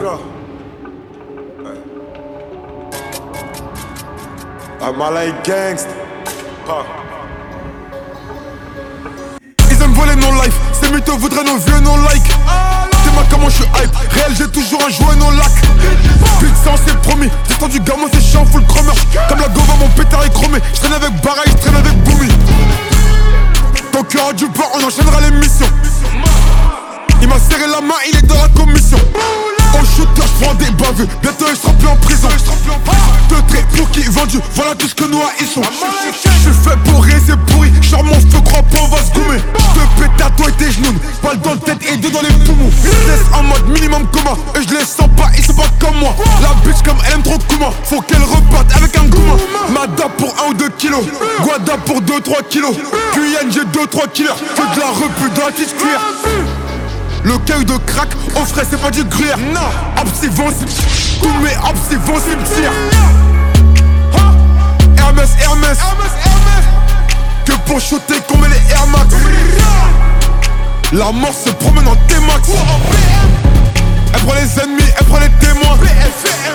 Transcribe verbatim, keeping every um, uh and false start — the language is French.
là. Ouais. Ah, Malay Gangsta. Ah. Ils aiment voler nos life. Ces mythos voudraient nos vieux, nos likes. Dis-moi comment je suis hype. Réel, j'ai toujours un jouet, nos lacs. Big sang, c'est promis. Distant du gamin, c'est chiant, full chromeur. Comme la gova, mon pétard est chromé. Je traîne avec Barra, je traîne avec Boomy. Tant qu'il y aura du bord, on enchaînera les missions. Il m'a serré la main, il est dans la commission. Au shooter, j'prends des baveux. Bientôt il sera plus en prison. Deux traits pour qui vendu. Voilà tout ce que nous haïssons. J'suis fait pour rien, c'est pourri. Genre mon feu, crois pas, on va se gommer. J'te pète à toi et tes genoux. Balle dans le tête et deux dans les poumons. J'laisse en mode minimum coma. Et j'les sens pas, ils sont pas comme moi. La bitch comme elle aime trop Kuma. Faut qu'elle rebatte avec un gouma. Mada pour un ou deux kilos. Guada pour deux trois kilos. Guyane j'ai deux trois killers. Que de la repu dans la petite cuillère. Le caillou de crack, au frais c'est pas du gruyère. Non, Absi vont cimetière. Tous mes Absi vont cimetière. Hermès, Hermès, que pour shooter qu'on met les Air Max. La mort se promène en T-Max. Elle prend les ennemis, elle prend les témoins.